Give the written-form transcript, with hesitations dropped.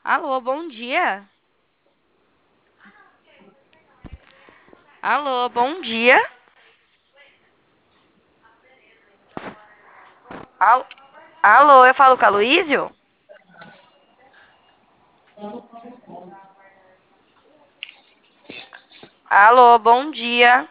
Alô, bom dia. Alô, bom dia. Al- Alô, eu falo com a Luísio? Alô, bom dia.